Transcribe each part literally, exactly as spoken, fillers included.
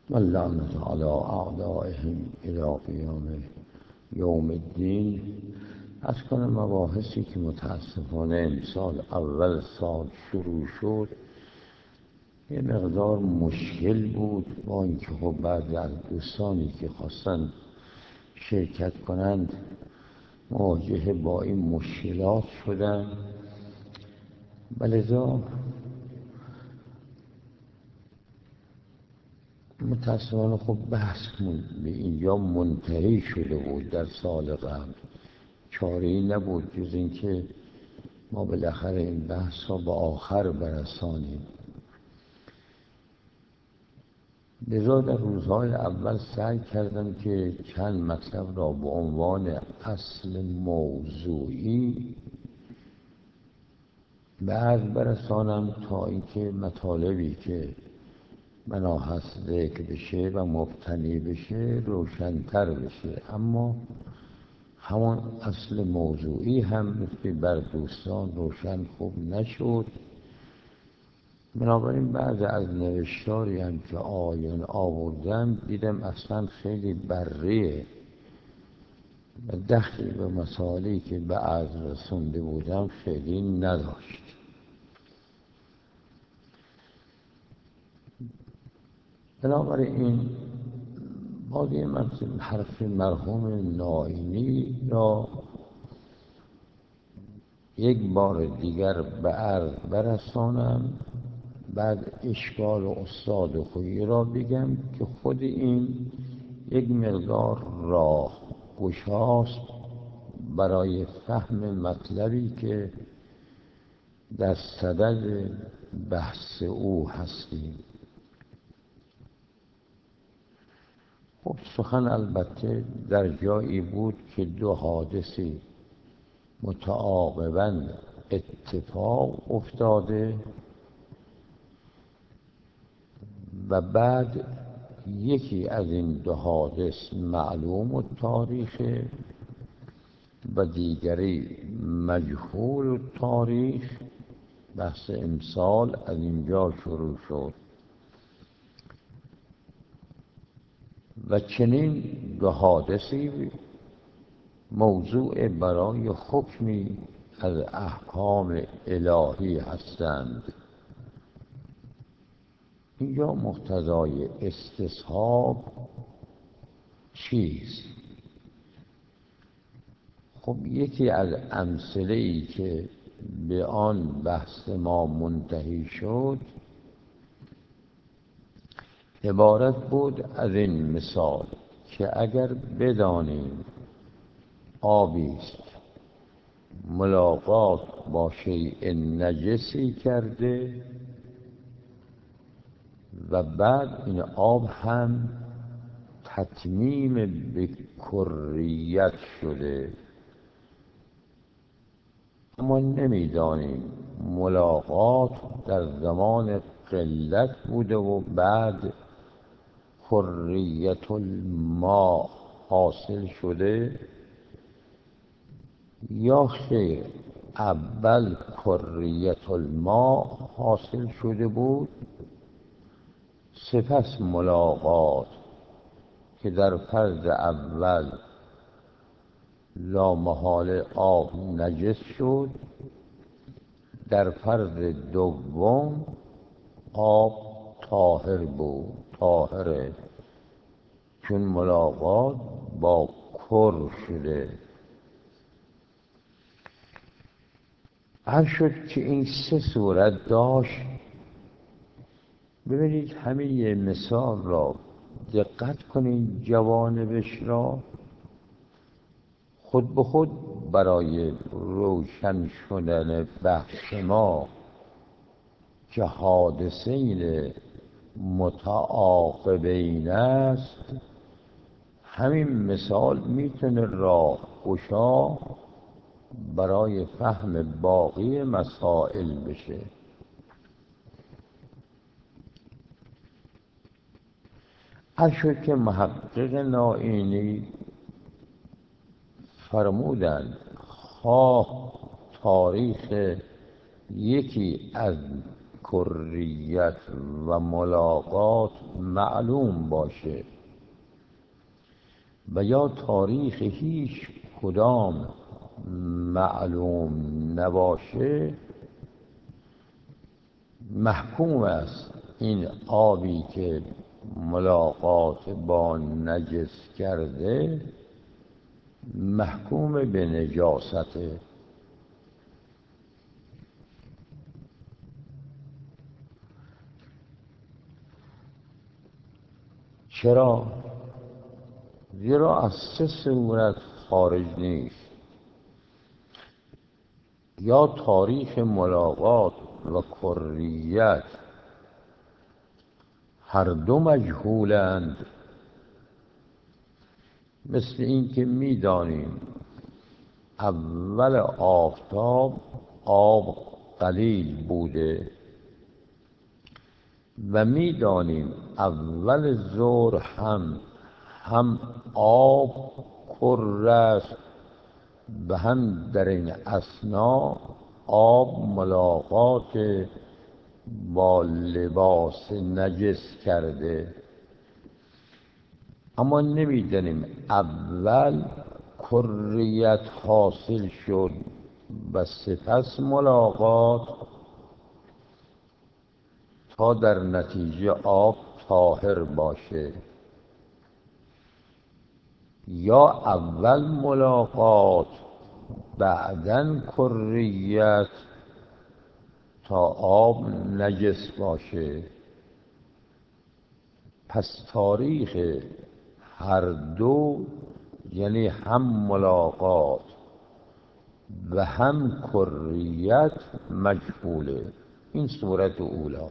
واللعنة على أعدائهم إلی قیام یوم الدین. از کنم مباحثی که متاسفانه امسال اول سال شروع شد یه مقدار مشکل بود، با اینکه خب بعضی از دوستانی که خواستن شرکت کنند مواجه با این مشکلات شدن، ولذا متاسفانه خب بحث به اینجا منتهی شده بود. در سال قبل چاره‌ای نبود جز اینکه ما بالاخره این بحث را به آخر برسانیم. لذا در روزهای اول سعی کردم که چند مطلب را به عنوان اصل موضوعی به عرض برسانم تا اینکه مطالبی که بنا هست ذکر بشه و مبتنی بشه روشن‌تر بشه. اما همان اصل موضوعی هم مثل بر دوستان روشن خوب نشد. بنابراین بعض از نوشتاری هم که آیان آوردم دیدم اصلا خیلی بریه و دخلی به مسائلی که به عرض رسونده بودم خیلی نداشت. بنابراین باز یه حرف مرحوم نائینی را یک بار دیگر به عرض برسانم، بعد اشکال و استاد خویی را بگم که خود این یک مقدار راه گشاست برای فهم مطلبی که در صدد بحث او هستیم. خب سخن البته در جایی بود که دو حادثی متعاقباً اتفاق افتاده و بعد یکی از این دو حادث معلوم التاریخ و دیگری مجهول التاریخ. بحث امسال از اینجا شروع شد و چنین دو حادثی موضوع برای حکمی از احکام الهی هستند. اینجا مقتضای استصحاب چیست؟ خب یکی از امثله‌ای که به آن بحث ما منتهی شد عبارت بود از این مثال که اگر بدانیم آبی است ملاقات با شیء نجسی کرده و بعد این آب هم تتمیم به کریت شده، اما نمیدانیم ملاقات در زمان قلت بوده و بعد کریت الماء حاصل شده یا خیر اول کریت الماء حاصل شده بود سپس ملاقات که در فرض اول لامحاله آب نجس شد، در فرض دوم آب طاهر بود، طاهره چون ملاقات با کر شده. هر شد که این سه صورت داشت. ببینید همین یه مثال را دقت کنید، جوانبش را خود به خود برای روشن شدن بحث ما که حادثین متعاقبین است، همین مثال میتونه راه گشا برای فهم باقی مسائل بشه. هر شد که محقق نائینی فرمودند خواه تاریخ یکی از کریت و ملاقات معلوم باشه و یا تاریخ هیچ کدام معلوم نباشه، محکوم است این آبی که ملاقات با نجس کرده محکوم به نجاسته. چرا؟ زیرا از سه صورت خارج نیست: یا تاریخ ملاقات و کریت هر دو مجهولند، مثل این که می‌دانیم اول آفتاب آب قلیل بوده و می‌دانیم اول ظهر هم هم آب کره است و هم در این اثنا آب ملاقات با لباس نجس کرده، اما نمی‌دانیم اول کریت حاصل شد و سپس ملاقات تا در نتیجه آب طاهر باشه، یا اول ملاقات بعداً کریت تا آب نجس باشه. پس تاریخ هر دو، یعنی هم ملاقات و هم کریت، مجهوله. این صورت اولا.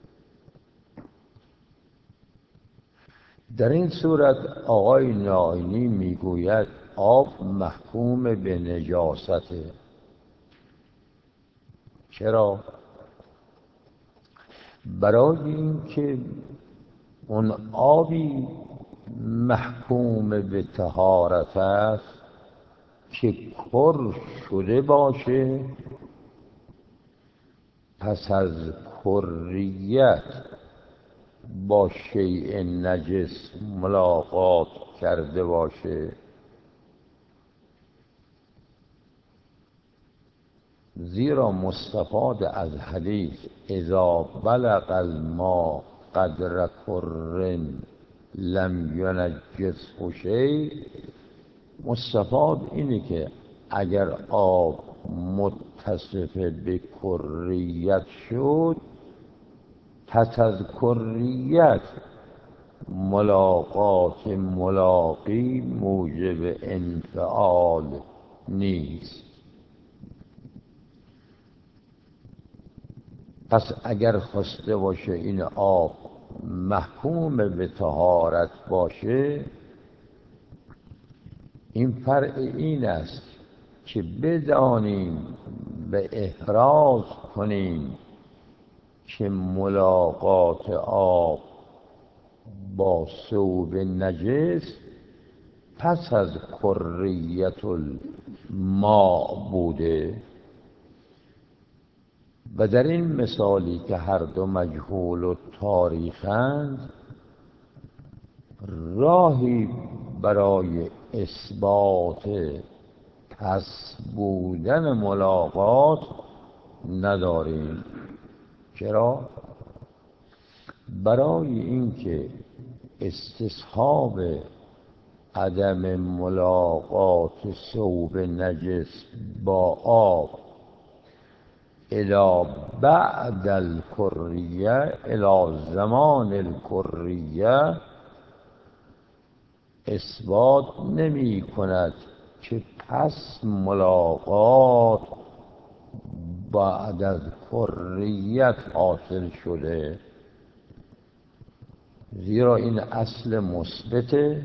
در این صورت آقای نائینی میگوید آب محکوم به نجاسته. چرا؟ برای اینکه اون آبی محکوم به طهارت است که کر شده باشه، پس از کریت با شیء نجس ملاقات کرده باشه. زیرا مستفاد از حدیث اذا بلغ الماء قدر کر لم ینجسه شیء، مستفاد اینه که اگر آب متصف به کریت شد، پس از کریت ملاقات ملاقی موجب انفعال نیست. پس اگر خواسته باشه این آب محکوم به طهارت باشه، این فرع این است که بدانیم و احراز کنیم که ملاقات آب با ثوب نجس پس از کریت الماء بوده. و در این مثالی که هر دو مجهول و تاریخند، راهی برای اثبات پس بودن ملاقات نداریم. چرا؟ برای اینکه استصحاب عدم ملاقات ثوب نجس با آب الی بعد الکریه، الی زمان الکریه، اثبات نمی کند که پس ملاقات بعد از کریت حاصل شده. زیرا این اصل مثبته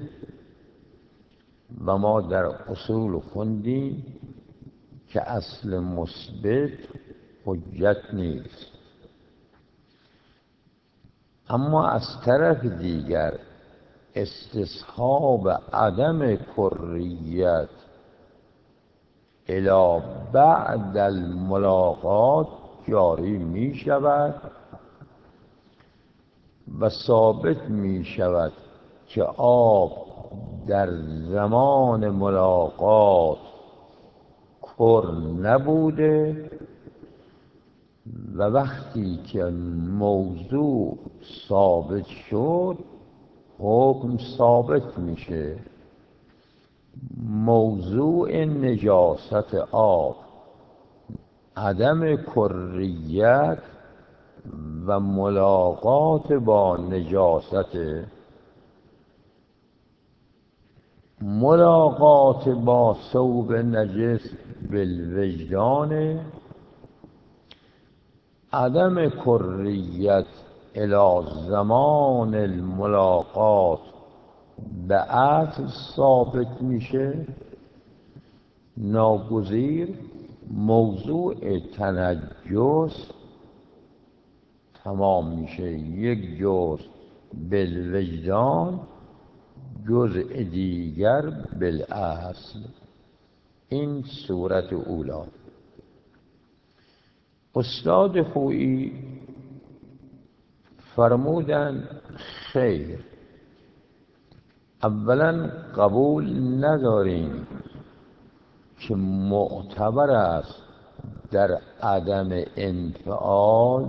و ما در اصول خوندیم که اصل مثبت حجت نیست. اما از طرف دیگر استصحاب عدم کریت الی بعد الملاقات جاری می شود و ثابت می شود که آب در زمان ملاقات کر نبوده و وقتی که موضوع ثابت شد حکم ثابت میشه. موضوع نجاست آب عدم کریت و ملاقات با نجاست. ملاقات با ثوب نجس بالوجدان، عدم کریت الی زمان الملاقات به اصل ثابت میشه. ناگزیر موضوع تنجس تمام میشه. یک جزء بالوجدان، جزء دیگر بالاصل. این صورت اولا. استاد خویی فرمودن خیر، اولا قبول نداریم که معتبر است در عدم انفعال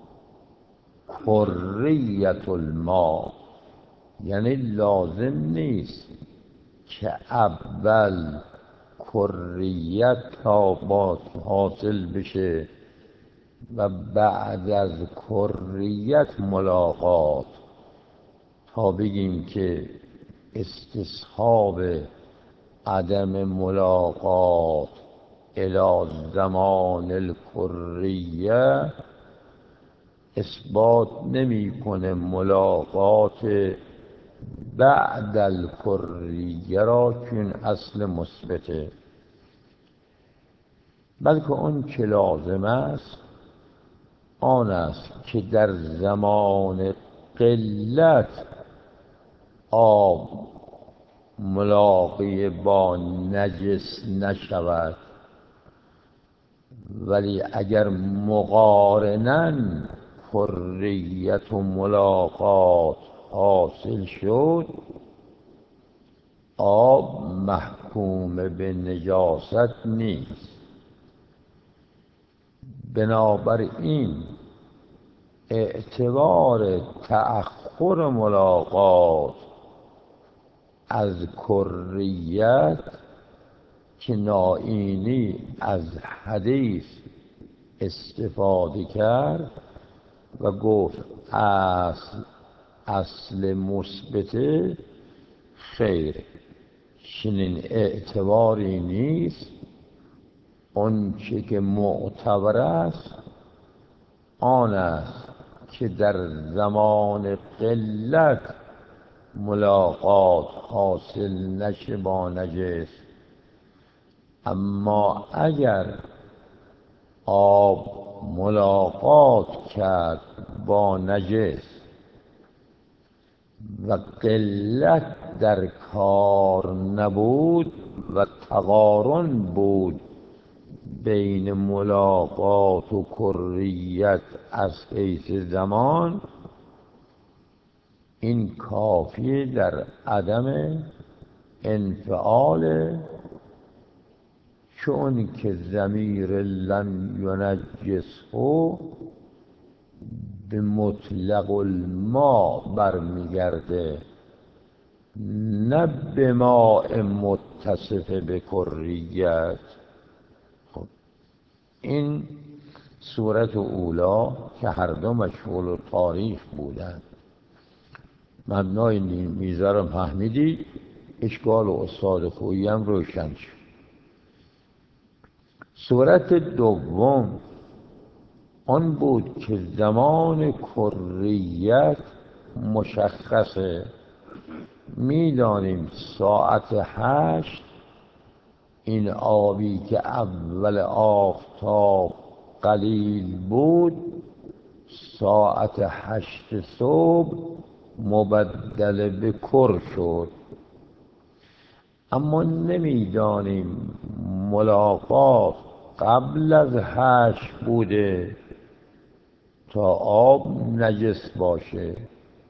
کریت الماء، یعنی لازم نیست که اول کریت تا با حاصل بشه و بعد از کریت ملاقات، تا بگیم که استصحاب عدم ملاقات الی زمان الکریه اثبات نمیکنه ملاقات بعد الکریه را چون اصل مثبته، بلکه اون که لازم است آن است که در زمان قلت آب ملاقی با نجس نشود، ولی اگر مقارناً کریت و ملاقات حاصل شد آب محکوم به نجاست نیست. بنابراین اعتبار تأخر ملاقات از کریت که نائینی از حدیث استفاده کرد و گفت اصل اصل مثبت، خیر، چنین اعتباری نیست. اون چه که معتبر است آن است که در زمان قلت ملاقات حاصل نشه با نجس، اما اگر آب ملاقات کرد با نجس و قلت در کار نبود و تقارن بود بین ملاقات و کریت از حیث زمان، این کافی در عدم انفعال، چون که ضمیر لم ینجسه به مطلق الماء برمیگرده، نه به ماء متصف به کریت. خب این صورت اولا که هر دو مشغول تاریخ بودند. مبنای میزه رو فهمیدید، اشکال و استاد خویی هم روشن شد. صورت دوم آن بود که زمان کریت مشخصه. میدانیم ساعت هشت این آبی که اول آفتاب قلیل بود ساعت هشت صبح مبدل به کر شد، اما نمیدانیم ملاقات قبل از هشت بوده تا آب نجس باشه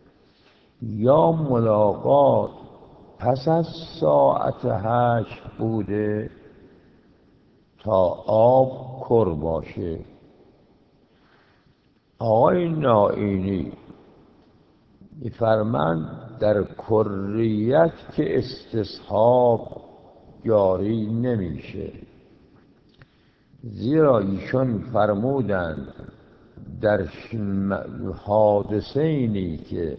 یا ملاقات پس از ساعت هشت بوده تا آب کر باشه. آقای نائینی می‌فرماند در کریت که استصحاب جاری نمیشه، زیرا ایشون فرمودند در حادثینی که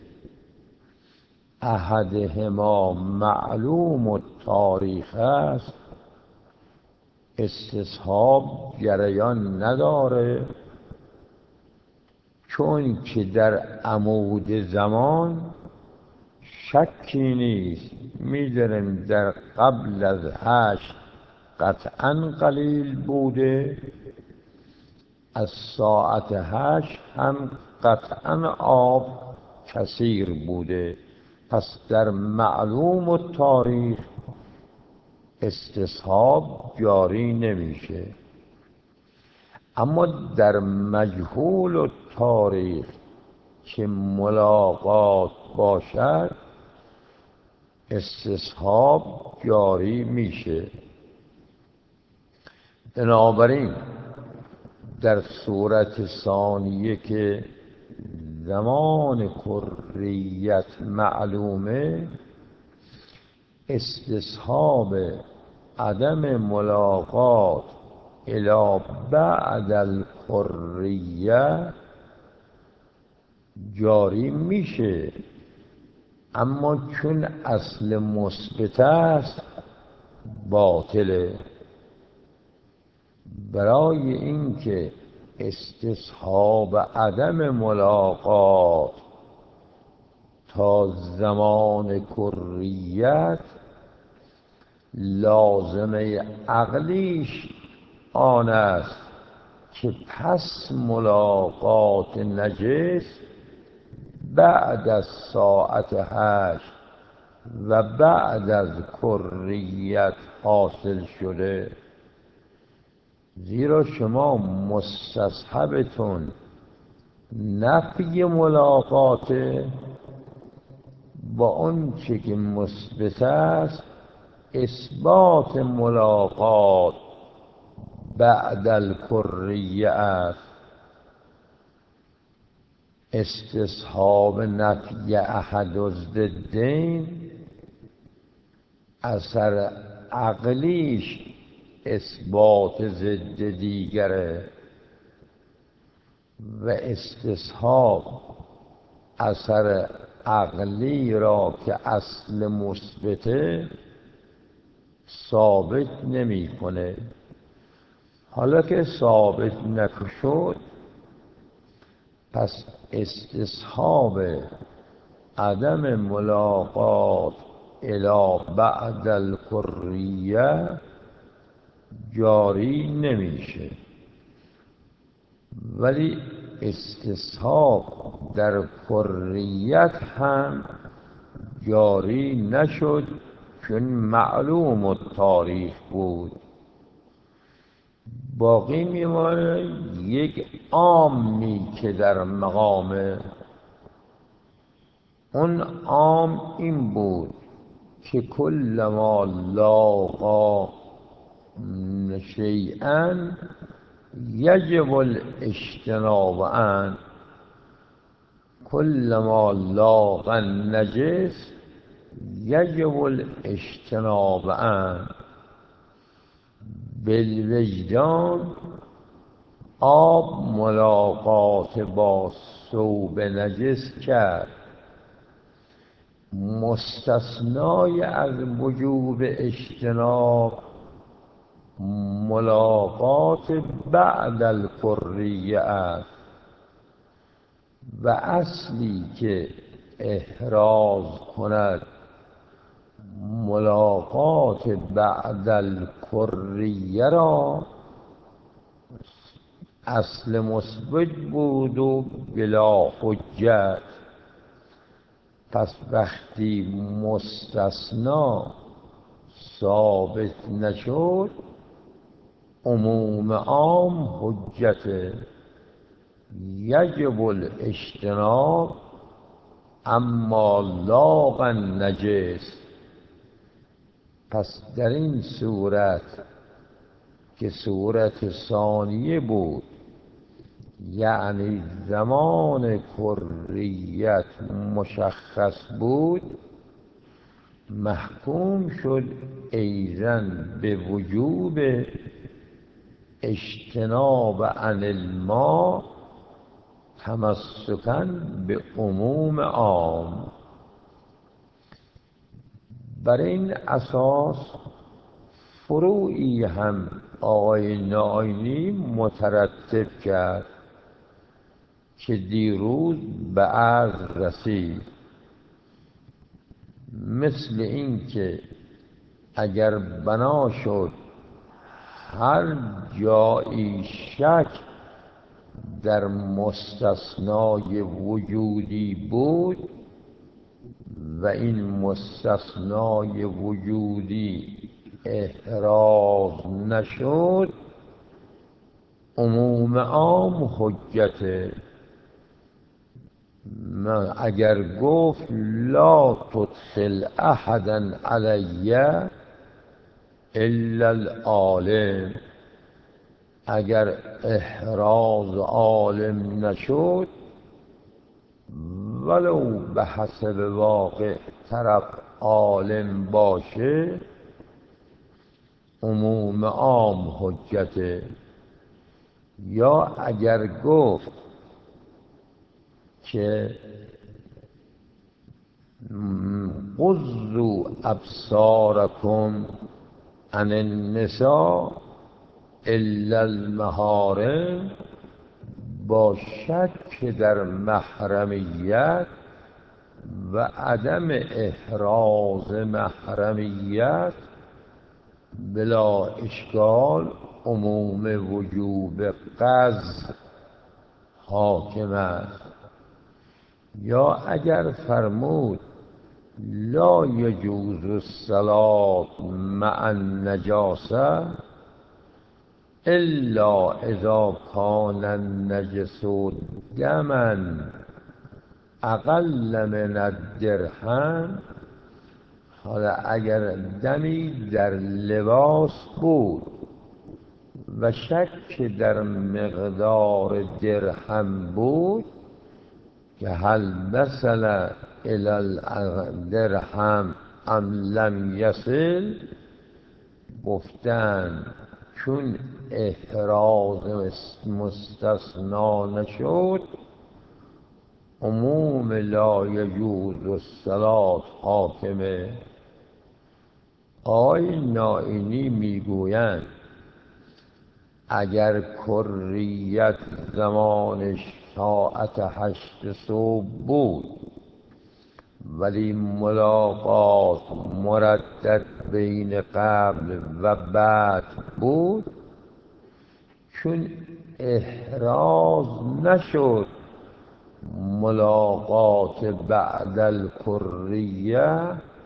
احدهما معلوم التاریخ است استصحاب جریان نداره، چون که در عمود زمان شکی نیست، می‌دانیم در قبل از هشت قطعا قلیل بوده، از ساعت هشت هم قطعا آب کثیر بوده، پس در معلوم التاریخ استصحاب جاری نمیشه. اما در مجهول التاریخ که ملاقات باشد استصحاب جاری میشه. بنابراین در صورت ثانیه که زمان کریت معلومه، استصحاب عدم ملاقات الی بعد الکریه جاری میشه، اما چون اصل مثبت است باطله. برای اینکه استصحاب عدم ملاقات تا زمان کریت لازمه عقلیش آن است که پس ملاقات نجس بعد از ساعت هشت و بعد از کریت حاصل شده، زیرا شما مستصحبتون نفی ملاقات با اون چه که مثبت است اثبات ملاقات بعد الکریه است. استصحاب نفی احد الضدین اثر عقلیش اثبات ضد دیگره و استصحاب اثر عقلی را که اصل مثبته ثابت نمی‌کنه. حالا که ثابت نشد پس استصحاب عدم ملاقات الی بعد الکریه جاری نمیشه، ولی استصحاب در کریت هم جاری نشد چون معلوم التاریخ بود. باقی میمانه یک عامی که در مقام اون عام این بود که کل ما لاقا شیئا یجب الاجتناب عنه، کل ما لاقا النجس یجب الاجتناب عنه. بالوجدان آب ملاقات با ثوب نجس کرد، مستثنای از وجوب اجتناب ملاقات بعد الکریه است و اصلی که احراز کند ملاقات بعد الکریه را اصل مثبت بود و بلا حجت. پس وقتی مستثنا ثابت نشد عموم عام حجت، یجب الاجتناب اما لاغ النجس. پس در این صورت که صورت ثانیه بود، یعنی زمان کریت مشخص بود، محکوم شد ایزن به وجوب اجتناب عن الماء تمسکاً به عموم عام. بر این اساس فروعی هم آقای نائینی مترتب کرد که دیروز به عرض رسید، مثل این که اگر بنا شد هر جایی شک در مستثنای وجودی بود و این مستثنای وجودی احراز نشد، عموم عام حجته. اگر گفت لا تدخل احدا علی الا العالم، اگر احراز عالم نشد ولو به حسب واقع طرف عالم باشه، عموم عام حجته. یا اگر گفت که غضوا ابصارکم عن النساء الا المحارم، با شک در محرمیت و عدم احراز محرمیت بلا اشکال عموم وجوب قذف حاکم است. یا اگر فرمود لا یجوز الصلاة مع النجاسه الا اذا کان النجس دما اقل من الدرهم، حالا اگر دمی در لباس بود و شک در مقدار درهم بود که هل وصل الی الدرهم ام لم یصل، گفتند چون احراز مستثنا نشد، عموم لا یجوز الصلاة حاکمه. آقای نائینی میگویند اگر کریت زمانش ساعت هشت صبح بود ولی ملاقات مردد بین قبل و بعد بود، چون احراز نشد ملاقات بعد الکریه،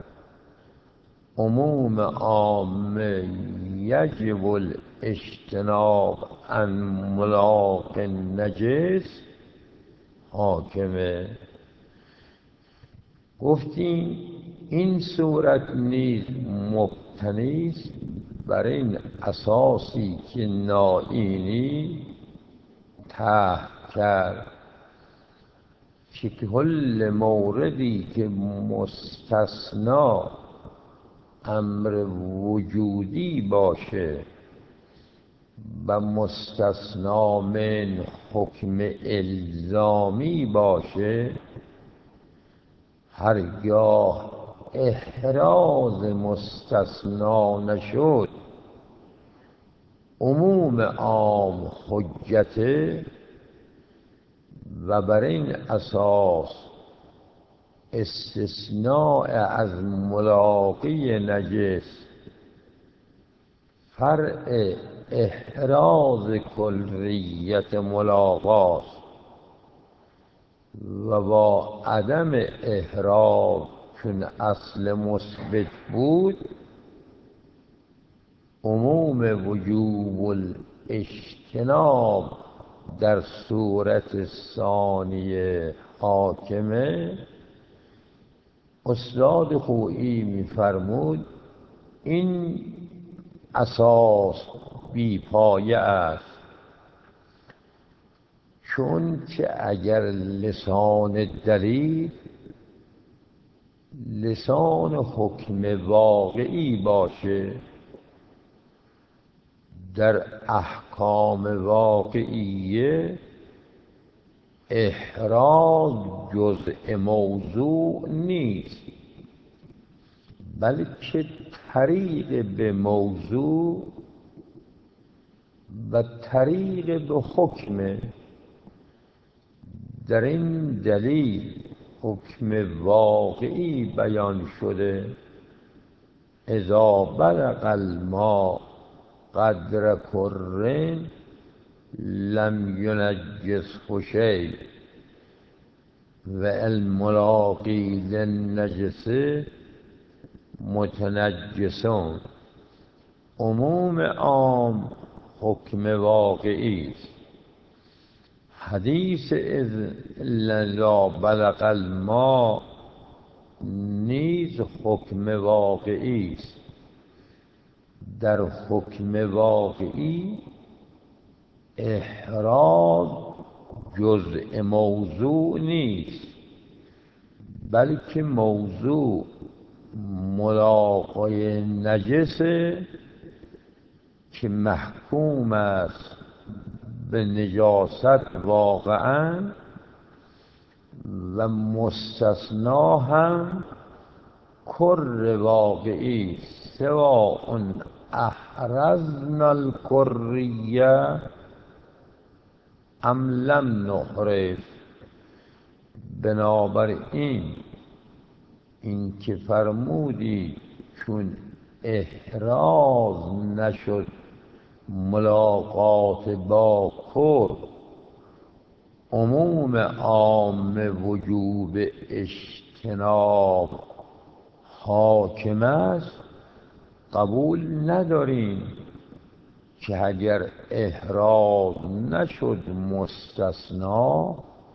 عموم عامه یجب الاجتناب عن ملاق نجس حاکمه. گفتیم این صورت نیز مبتنی است بر این اساسی که نائینی طرح کرد که کل موردی که مستثنا امر وجودی باشه و مستثنا من حکم الزامی باشه، هرگاه احراز مستثنا نشد عموم عام حجته. و بر این اساس استثناء از ملاقی نجس فرع احراز کلیت ملاقات و با عدم احراز چون اصل مثبت بود، عموم وجوب الاجتناب در صورت ثانیه حاکمه استاد خویی می‌فرمود این اساس بی پایه است، چون که اگر لسان دلیل لسان حکم واقعی باشه، در احکام واقعیه احراز جزء موضوع نیست، بلکه طریق به موضوع و طریق به حکم. در این دلیل حکم واقعی بیان شده اذا بلغ الماء قدر کر لم ینجسه شیء و الملاقی للنجس متنجسون. عموم عام حکم واقعی است. حدیث اذا بلغ الماء نیز حکم واقعی است. در حکم واقعی احراز جزء موضوع نیست، بلکه موضوع ملاقای نجسه که محکوم است به نجاست واقعا و مستثنا هم کر واقعی، سواء احرزنا الکریه ام لم نحرز. بنابراین این که فرمودی چون احراز نشد ملاقات با کر، عموم عام وجوب اجتناب حاکم است، قبول نداریم که اگر احراز نشد مستثنا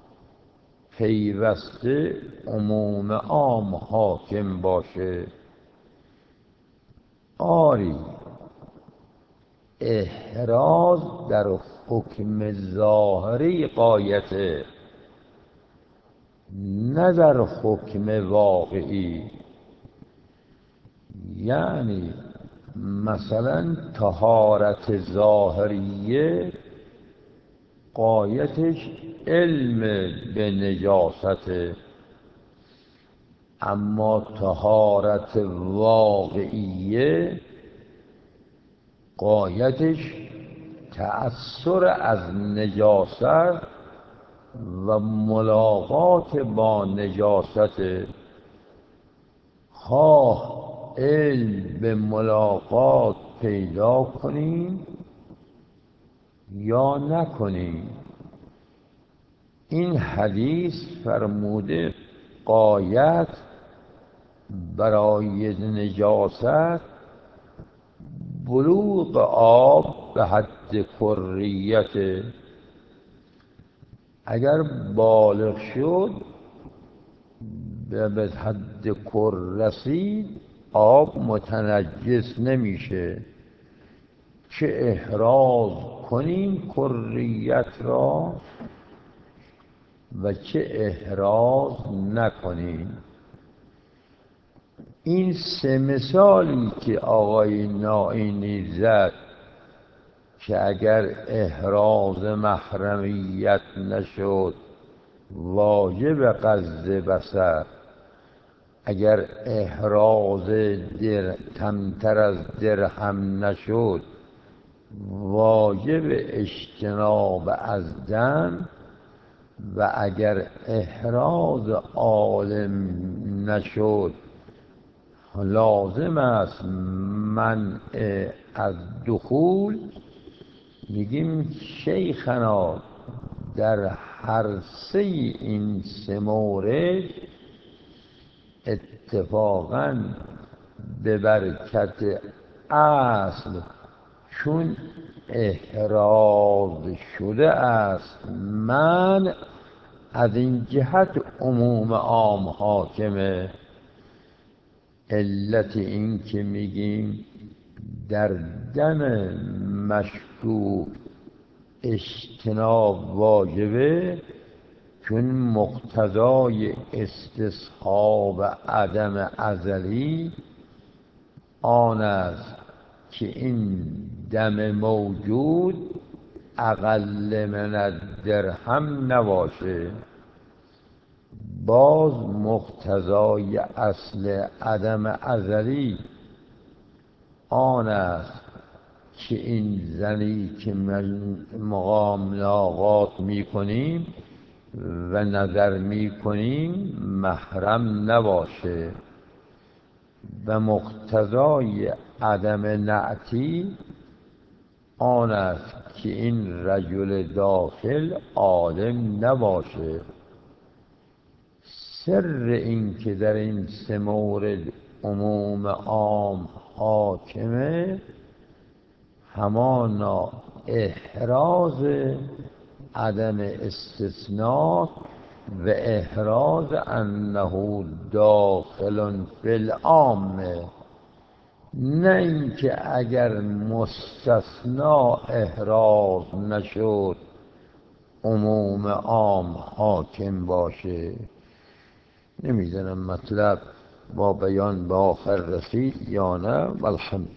پیوسته عموم عام حاکم باشه. آری، احراز در حکم ظاهری غایته، نه در حکم واقعی. یعنی مثلا طهارت ظاهریه غایتش علم به نجاسته، اما طهارت واقعیه غایتش تأثر از نجاست و ملاقات با نجاست. خواه علم به ملاقات پیدا کنیم یا نکنیم، این حدیث فرموده غایت برای نجاست بلوغ آب به حد کریت. اگر بالغ شد به حد کر رسید آب متنجس نمیشه، چه احراز کنیم کریت را و چه احراز نکنیم. این سه مثالی که آقای نائینی زد که اگر احراز محرمیت نشد واجب قصد بصر، اگر احراز در کمتر از درهم نشد واجب اجتناب از دم، و اگر احراز عالم نشد لازم است منع از دخول. میگیم شیخنا در هر سه این سه مورد اتفاقاً به برکت اصل، چون احراز شده است من از این جهت عموم عام حاکمه. علت این که میگیم در دم مشروع اجتناب واجبه، چون مقتضای استصحاب عدم ازلی آن است که این دم موجود اقل من الدرهم نباشه. باز مقتضای اصل عدم ازلی آن است که این زنی که مقام ملاقات می کنیم و نظر می کنیم محرم نباشه. و مقتضای عدم نعتی آن است که این رجل داخل عالم نباشه. سر این که در این سه مورد عموم عام حاکمه، همانا احراز عدم استثناء و احراز انه داخل فی العامه، نه اینکه اگر مستثنا احراز نشد عموم عام حاکم باشه. نمیدونم مطلب با بیان به آخر رسید یا نه. والحمد